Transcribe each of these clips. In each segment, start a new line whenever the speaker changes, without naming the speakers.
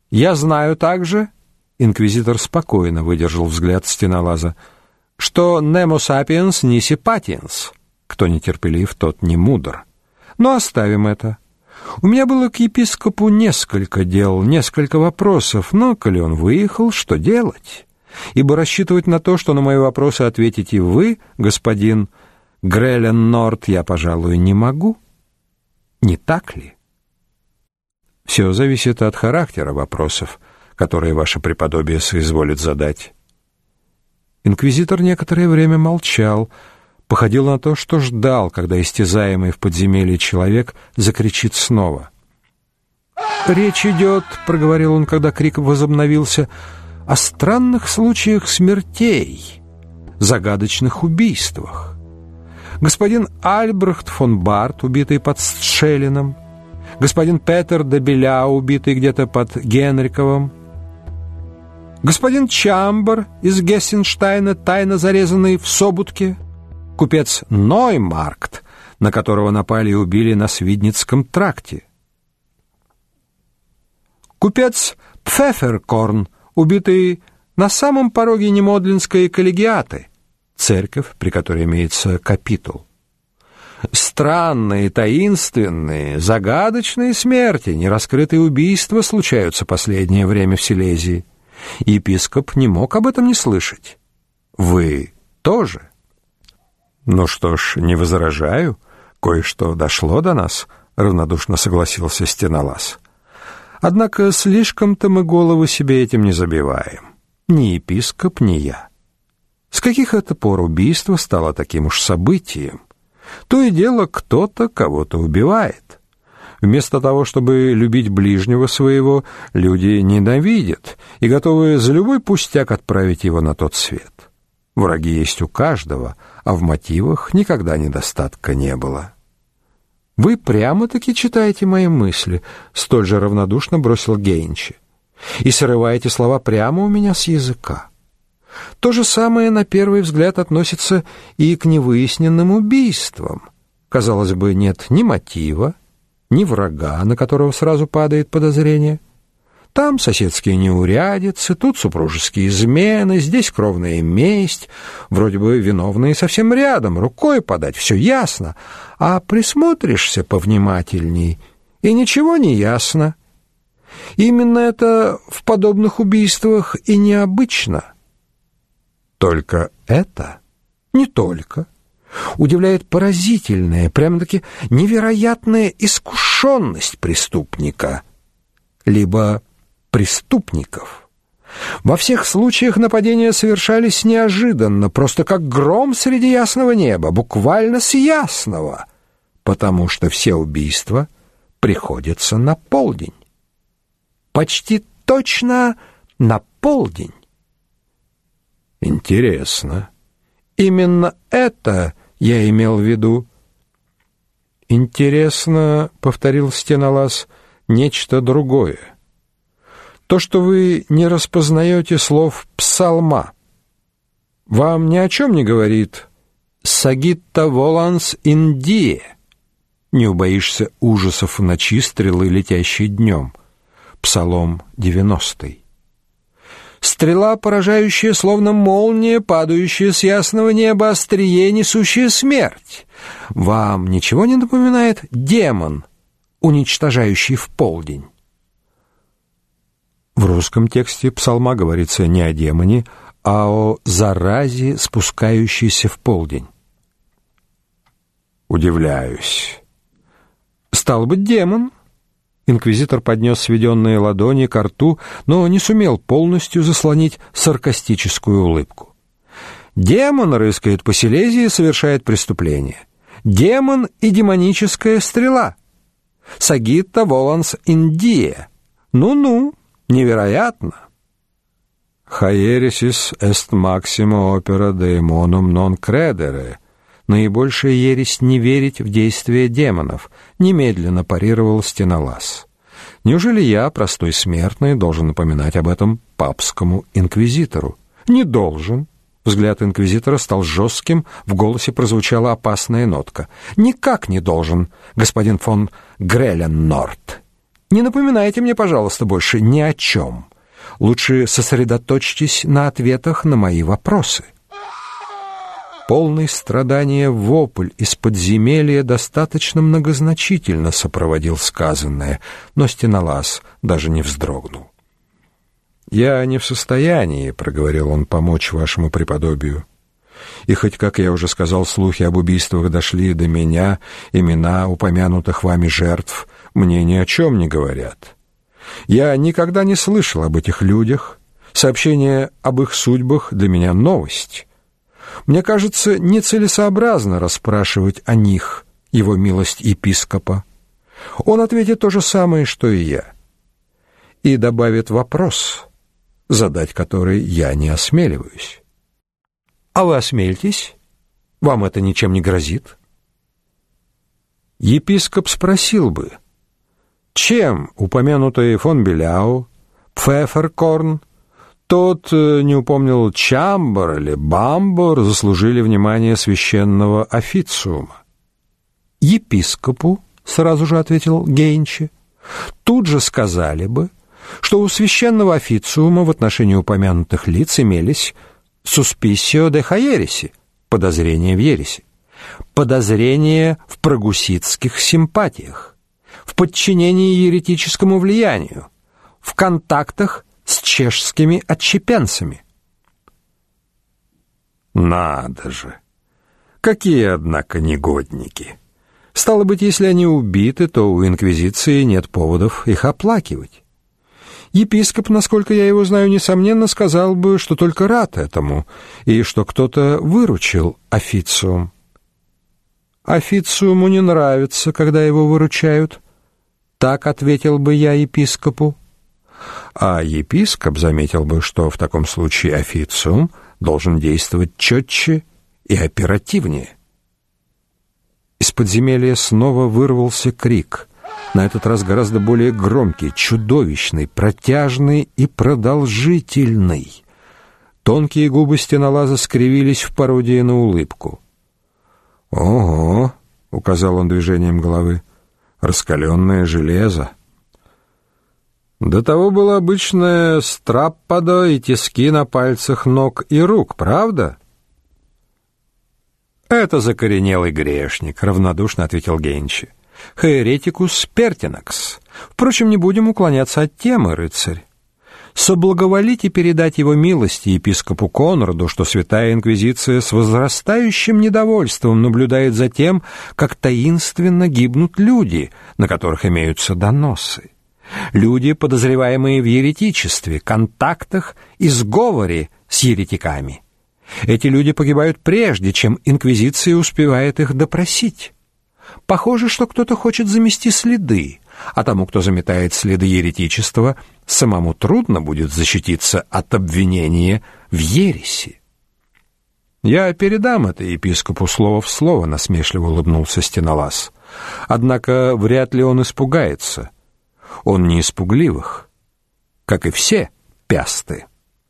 Я знаю также, инквизитор спокойно выдержал взгляд стенолаза, что nemo sapiens nisi patiens, кто нетерпелив, тот не мудр. Но оставим это. У меня было к епископу несколько дел, несколько вопросов, но, коли он выехал, что делать? Ибо рассчитывать на то, что на мои вопросы ответите вы, господин Грелен-Норт, я, пожалуй, не могу. Не так ли? Все зависит от характера вопросов, которые ваше преподобие соизволит задать. Инквизитор некоторое время молчал, походил на то, что ждал, когда истязаемый в подземелье человек закричит снова. «Речь идет, — проговорил он, когда крик возобновился, — о странных случаях смертей, загадочных убийствах. Господин Альбрехт фон Барт, убитый под Стшелином, господин Петер де Беляу, убитый где-то под Генриковым, господин Чамбер из Гессенштейна, тайно зарезанный в Собутке, купец Ноймаркт, на которого напали и убили на Свидницком тракте, купец Пфефферкорн, убитый на самом пороге Немодлинской коллегиаты, церковь, при которой имеется капитул. Странные, таинственные, загадочные смерти, нераскрытые убийства случаются последнее время в Силезии. Епископ не мог об этом не слышать. Вы тоже? Ну что ж, не возражаю. Кое-что дошло до нас, равнодушно согласился стенолаз. Однако слишком-то мы голову себе этим не забиваем. Ни епископ, ни я. С каких это пор убийство стало таким уж событием? То и дело, кто-то кого-то убивает. Вместо того, чтобы любить ближнего своего, люди ненавидят и готовы за любой пустяк отправить его на тот свет. Враги есть у каждого, а в мотивах никогда недостатка не было. «Вы прямо-таки читаете мои мысли», — столь же равнодушно бросил Гейнчи, «и срываете слова прямо у меня с языка. То же самое, на первый взгляд, относится и к невыясненным убийствам. Казалось бы, нет ни мотива, ни врага, на которого сразу падает подозрение. Там соседские неурядицы, тут супружеские измены, здесь кровная месть, вроде бы виновные совсем рядом, рукой подать, все ясно, а присмотришься повнимательней, и ничего не ясно. Именно это в подобных убийствах и необычно». Только это? Не только. Удивляет поразительная, прямо-таки невероятная искушенность преступника, либо преступников. Во всех случаях нападения совершались неожиданно, просто как гром среди ясного неба, буквально с ясного, потому что все убийства приходятся на полдень. Почти точно на полдень. Интересно. Именно это я имел в виду. Интересно, повторил стенолаз, нечто другое. То, что вы не распознаете слов псалма. Вам ни о чем не говорит «Сагитта воланс ин die». Не убоишься ужасов в ночи, стрелы, летящей днем. Псалом 90. Стрела, поражающая, словно молния, падающая с ясного неба, острие, несущая смерть. Вам ничего не напоминает демон, уничтожающий в полдень? В русском тексте псалма говорится не о демоне, а о заразе, спускающейся в полдень. Удивляюсь. Стал быть, демон. Инквизитор поднес сведенные ладони ко рту, но не сумел полностью заслонить саркастическую улыбку. Демон рыскает по Силезии и совершает преступление. Демон и демоническая стрела. Сагитта воланс ин die. Ну-ну, невероятно. Хаересис эст максима опера daemonum non credere. Наибольшая ересь — не верить в действия демонов, немедленно парировал стенолаз. Неужели я, простой смертный, должен напоминать об этом папскому инквизитору? Не должен. Взгляд инквизитора стал жестким, в голосе прозвучала опасная нотка. Никак не должен, господин фон Грелен-Норт. Не напоминайте мне, пожалуйста, больше ни о чем. Лучше сосредоточьтесь на ответах на мои вопросы». Полный страдания вопль из подземелья достаточно многозначительно сопроводил сказанное, но Стенолаз даже не вздрогнул. «Я не в состоянии, — проговорил он, — помочь вашему преподобию. И хоть, как я уже сказал, слухи об убийствах дошли до меня, имена упомянутых вами жертв мне ни о чем не говорят. Я никогда не слышал об этих людях, сообщение об их судьбах для меня новость. Мне кажется, нецелесообразно расспрашивать о них, его милость епископа. Он ответит то же самое, что и я, и добавит вопрос, задать который я не осмеливаюсь. А вы осмелитесь? Вам это ничем не грозит?» Епископ спросил бы, чем упомянутые фон Беляу, Пфефферкорн, тот, не упомнил, Чамбор или Бамбор, заслужили внимание священного официума. «Епископу, — сразу же ответил Гейнче, — тут же сказали бы, что у священного официума в отношении упомянутых лиц имелись suspiciо de хаереси, подозрения в ереси, подозрения в прогуситских симпатиях, в подчинении еретическому влиянию, в контактах с чешскими отщепенцами». «Надо же! Какие, однако, негодники! Стало быть, если они убиты, то у инквизиции нет поводов их оплакивать. Епископ, насколько я его знаю, несомненно, сказал бы, что только рад этому, и что кто-то выручил официум. Официуму не нравится, когда его выручают. Так ответил бы я епископу. А епископ заметил бы, что в таком случае официум должен действовать четче и оперативнее. Из подземелья снова вырвался крик, на этот раз гораздо более громкий, чудовищный, протяжный и продолжительный. Тонкие губы Стенолаза скривились в пародии на улыбку. «Ого!» — указал он движением головы. «Раскаленное железо!» До того было обычное страппадо и тиски на пальцах ног и рук, правда? «Это закоренелый грешник», — равнодушно ответил Гейнче. «Хаеретикус пертинакс. Впрочем, не будем уклоняться от темы, рыцарь. Соблаговолите передать его милости епископу Конраду, что Святая Инквизиция с возрастающим недовольством наблюдает за тем, как таинственно гибнут люди, на которых имеются доносы. Люди, подозреваемые в еретичестве, контактах и сговоре с еретиками. Эти люди погибают прежде, чем инквизиция успевает их допросить. Похоже, что кто-то хочет замести следы, а тому, кто заметает следы еретичества, самому трудно будет защититься от обвинения в ереси». «Я передам это епископу слово в слово», — насмешливо улыбнулся Стенолаз. «Однако вряд ли он испугается. Он не из пугливых, как и все пясты».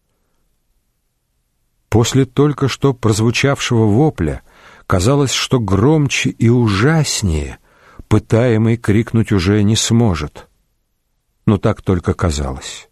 После только что прозвучавшего вопля казалось, что громче и ужаснее пытаемый крикнуть уже не сможет. Но так только казалось.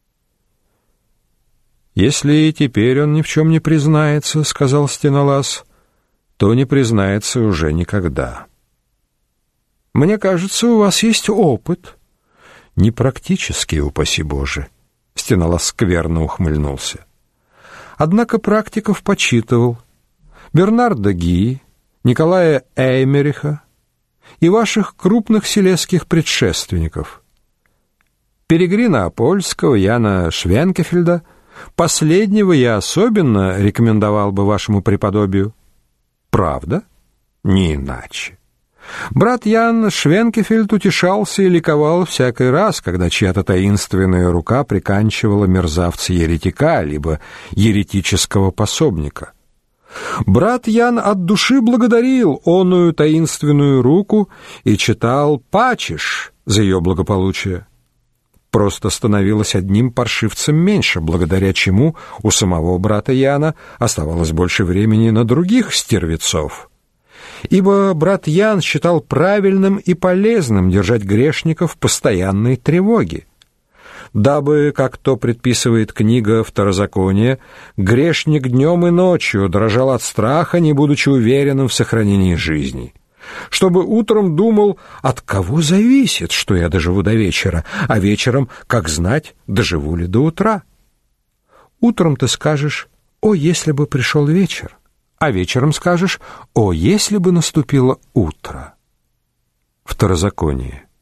«Если и теперь он ни в чем не признается, — сказал Стенолаз, — то не признается уже никогда. Мне кажется, у вас есть опыт». «Непрактический, упаси Боже», — Стенолаз скверно ухмыльнулся. Однако практиков почитывал Бернарда Ги, Николая Эймериха и ваших крупных селезских предшественников. Перегрина Апольского, Яна Швенкефельда, последнего я особенно рекомендовал бы вашему преподобию. Правда? Не иначе. Брат Ян Швенкефельд утешался и ликовал всякий раз, когда чья-то таинственная рука приканчивала мерзавца-еретика, либо еретического пособника. Брат Ян от души благодарил оную таинственную руку и читал «Пачеш» за ее благополучие. Просто становилось одним паршивцем меньше, благодаря чему у самого брата Яна оставалось больше времени на других стервецов. ибо брат Ян считал правильным и полезным держать грешников в постоянной тревоге, дабы, как то предписывает книга Второзакония, грешник днем и ночью дрожал от страха, не будучи уверенным в сохранении жизни, чтобы утром думал, от кого зависит, что я доживу до вечера, а вечером, как знать, доживу ли до утра. Утром ты скажешь: «О, если бы пришел вечер», а вечером скажешь: «О, если бы наступило утро». Второзаконие.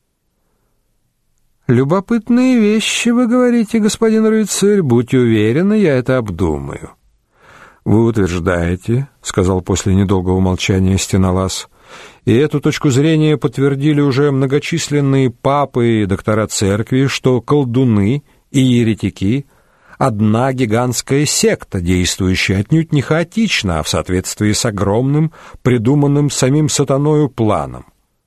«Любопытные вещи вы говорите, господин рыцарь, будьте уверены, я это обдумаю». «Вы утверждаете, — сказал после недолгого молчания Стенолаз, — и эту точку зрения подтвердили уже многочисленные папы и доктора церкви, что колдуны и еретики — одна гигантская секта, действующая отнюдь не хаотично, а в соответствии с огромным, придуманным самим сатаною планом.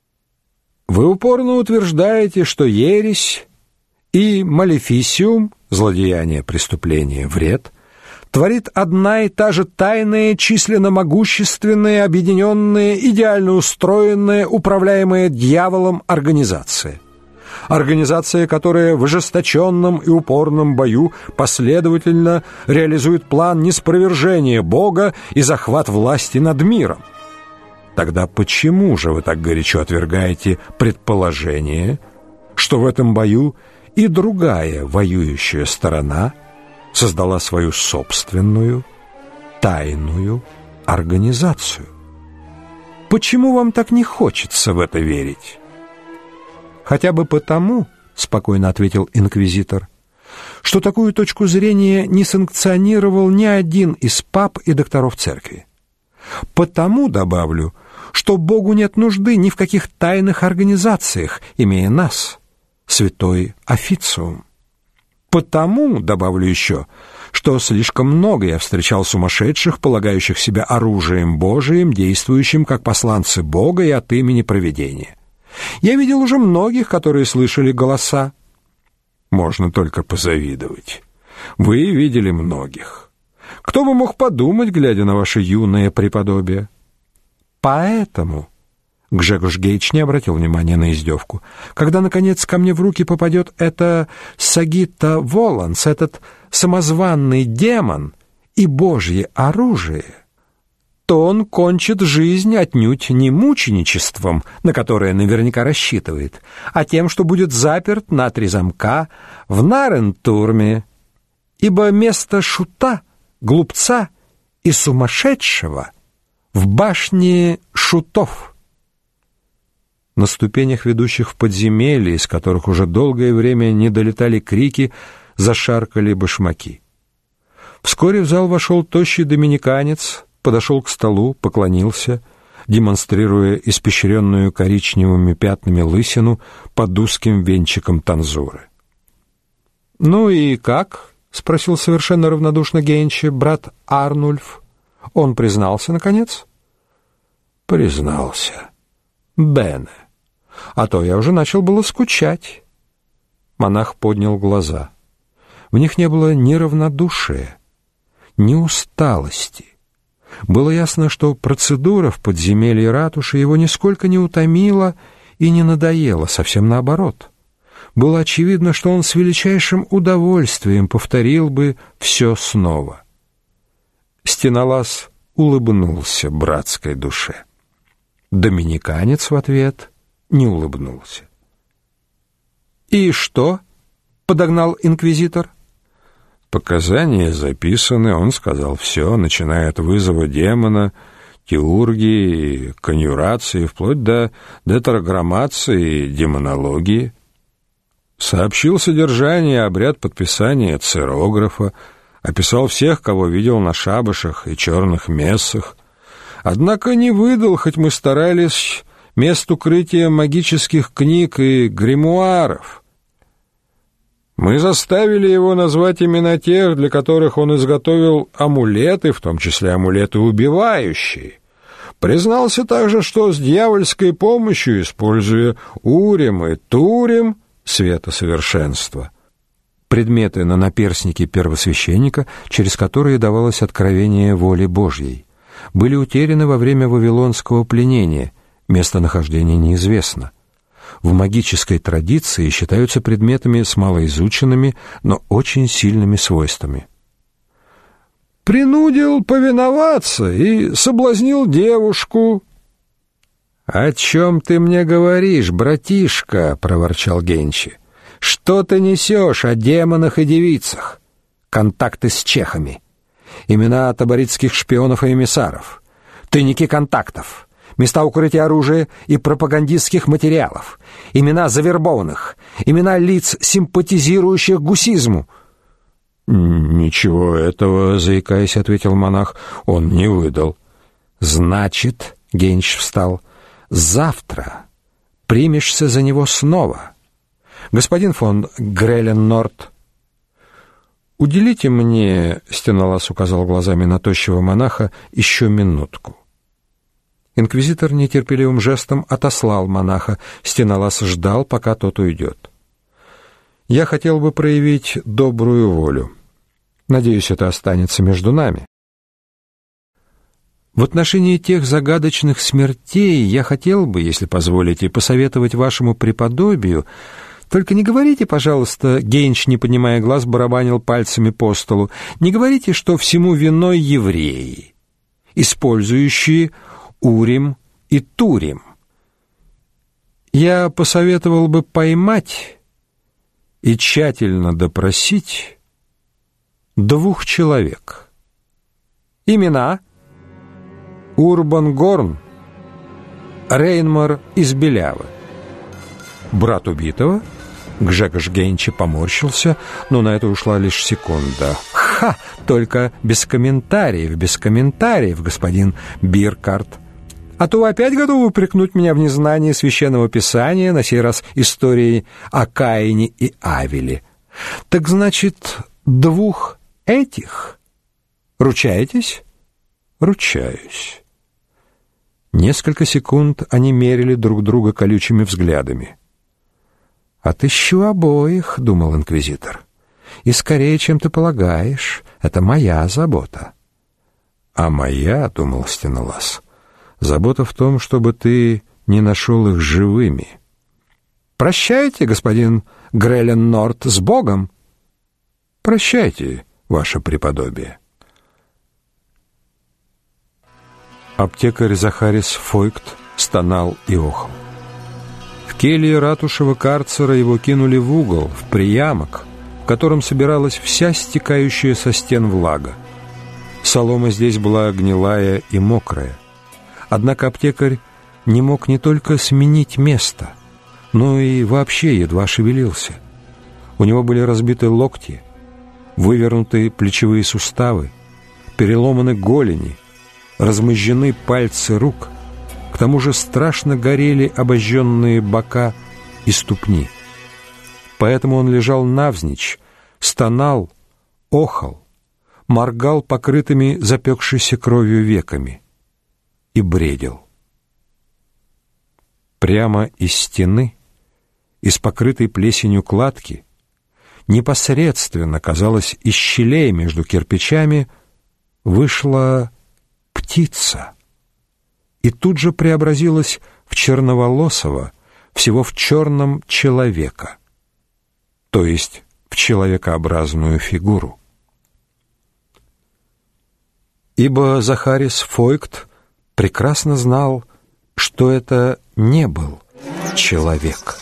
Вы упорно утверждаете, что ересь и малефисиум, злодеяние, преступление, вред, творит одна и та же тайная, численно могущественная, объединенная, идеально устроенная, управляемая дьяволом организация. Организация, которая в ожесточенном и упорном бою последовательно реализует план ниспровержения Бога и захват власти над миром. Тогда почему же вы так горячо отвергаете предположение, что в этом бою и другая воюющая сторона создала свою собственную тайную организацию? Почему вам так не хочется в это верить? Хотя бы потому, — спокойно ответил инквизитор, — что такую точку зрения не санкционировал ни один из пап и докторов церкви. Потому, добавлю, что Богу нет нужды ни в каких тайных организациях, имея нас, святой официум. Потому, добавлю еще, что слишком много я встречал сумасшедших, полагающих себя оружием Божиим, действующим как посланцы Бога и от имени провидения. Я видел уже многих, которые слышали голоса. Можно только позавидовать. Вы видели многих. Кто бы мог подумать, глядя на ваше юное преподобие? Поэтому Гжегош Гейч не обратил внимания на издевку. Когда, наконец, ко мне в руки попадет это Сагитта Воланс, этот самозванный демон и божье оружие, то он кончит жизнь отнюдь не мученичеством, на которое наверняка рассчитывает, а тем, что будет заперт на 3 замка в Нарентурме, ибо место шута, глупца и сумасшедшего в башне шутов. На ступенях, ведущих в подземелье, из которых уже долгое время не долетали крики, зашаркали башмаки. Вскоре в зал вошел тощий доминиканец, подошел к столу, поклонился, демонстрируя испещренную коричневыми пятнами лысину под узким венчиком танзуры. «Ну и как?» — спросил совершенно равнодушно Гейнче брат Арнульф. «Он признался, наконец?» «Признался. Бене. А то я уже начал было скучать». Монах поднял глаза. В них не было ни равнодушия, ни усталости. Было ясно, что процедура в подземелье ратуши его нисколько не утомила и не надоела, совсем наоборот. Было очевидно, что он с величайшим удовольствием повторил бы все снова. Стенолаз улыбнулся братской душе. Доминиканец в ответ не улыбнулся. «И что?» — подогнал инквизитор. Показания записаны, он сказал все, начиная от вызова демона, теургии, конъюрации, вплоть до тетраграммации, демонологии. Сообщил содержание, обряд подписания цирографа, описал всех, кого видел на шабашах и черных мессах. Однако не выдал, хоть мы старались, мест укрытия магических книг и гримуаров. Мы заставили его назвать имена тех, для которых он изготовил амулеты, в том числе амулеты убивающие. Признался также, что с дьявольской помощью, используя Урим и Турим, света совершенства, предметы на наперстнике первосвященника, через которые давалось откровение воли Божьей, были утеряны во время вавилонского пленения, местонахождение неизвестно. В магической традиции считаются предметами с малоизученными, но очень сильными свойствами.
«Принудил повиноваться и соблазнил девушку».
«О чем ты мне говоришь, братишка?» — проворчал Генчи. «Что ты несешь о демонах и девицах? Контакты с чехами, имена таборитских шпионов и эмиссаров, тайники контактов, места укрытия оружия и пропагандистских материалов, имена завербованных, имена лиц, симпатизирующих гусизму».
«Ничего этого, — заикаясь, ответил монах, — он не выдал».
«Значит, — Генч встал, — завтра примешься за него снова. Господин фон Грелен-Норт».
«Уделите мне, — Стенолаз указал глазами на тощего монаха, — еще минутку».
Инквизитор нетерпеливым жестом отослал монаха. Стенолаз ждал, пока тот уйдет. «Я хотел бы проявить добрую волю. Надеюсь, это останется между нами. В отношении тех загадочных смертей я хотел бы, если позволите, посоветовать вашему преподобию. Только не говорите, пожалуйста, — Генч, не поднимая глаз, барабанил пальцами по столу, — не говорите, что всему виной евреи, использующие Урим и Турим. Я посоветовал бы поймать и тщательно допросить 2 человек. Имена: Урбан Горн, Рейнмар из Белявы. Брат убитого? Гжегош Генчи поморщился, но на это ушла лишь секунда. «Ха! Только без комментариев, господин Биркарт. А то вы опять готовы упрекнуть меня в незнании священного писания, на сей раз истории о Каине и Авеле. Так значит, 2 этих? Ручаетесь?» «Ручаюсь». Несколько секунд они мерили друг друга колючими взглядами. «Отыщу обоих», — думал инквизитор. «И скорее, чем ты полагаешь. Это моя забота». «А моя, — думал Стенолаз, — забота в том, чтобы ты не нашел их живыми». «Прощайте, господин Грелен-Норт, с Богом!» «Прощайте, ваше преподобие». Аптекарь Захарис Фойкт стонал и охал. В келье ратушевого карцера его кинули в угол, в приямок, в котором собиралась вся стекающая со стен влага. Солома здесь была гнилая и мокрая. Однако аптекарь не мог не только сменить место, но и вообще едва шевелился. У него были разбиты локти, вывернуты плечевые суставы, переломаны голени, размозжены пальцы рук. К тому же страшно горели обожженные бока и ступни. Поэтому он лежал навзничь, стонал, охал, моргал покрытыми запекшейся кровью веками и бредил. Прямо из стены, из покрытой плесенью кладки, непосредственно, казалось, из щелей между кирпичами, вышла птица и тут же преобразилась в черноволосого, всего в черном человека, то есть в человекообразную фигуру. Ибо Захарис Фойкт прекрасно знал, что это не был человек.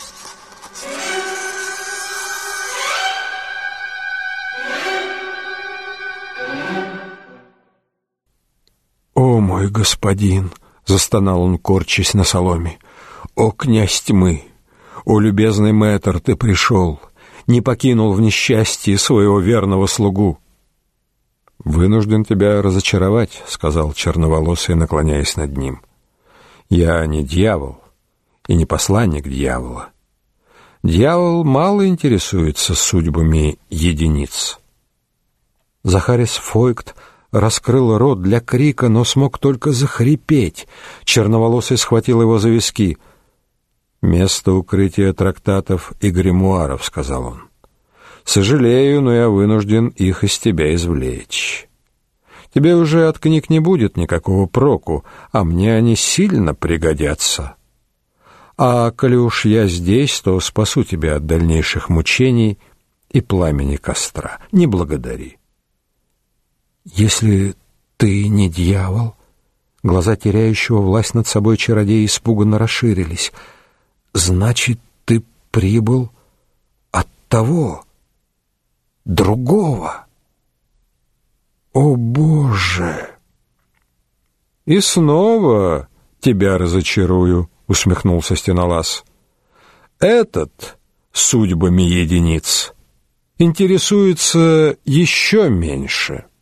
«О, мой господин!» — застонал он, корчась на соломе. «О, князь тьмы! О, любезный мэтр, ты пришел, не покинул в несчастье своего верного слугу!» «Вынужден тебя разочаровать», — сказал черноволосый, наклоняясь над ним. «Я не дьявол и не посланник дьявола. Дьявол мало интересуется судьбами единиц». Захарис Фойкт раскрыл рот для крика, но смог только захрипеть. Черноволосый схватил его за виски. «Место укрытия трактатов и гримуаров», — сказал он. «Сожалею, но я вынужден их из тебя извлечь.
Тебе уже от книг не будет никакого проку, а мне они сильно пригодятся. А коли уж я здесь, то спасу тебя от дальнейших мучений и пламени костра. Не благодари. Если ты не дьявол, глаза теряющего власть над собой чародея испуганно расширились. Значит, ты прибыл от того, другого. О, Боже! И снова тебя разочарую, усмехнулся Стенолаз. Этот судьбами единиц интересуется еще меньше.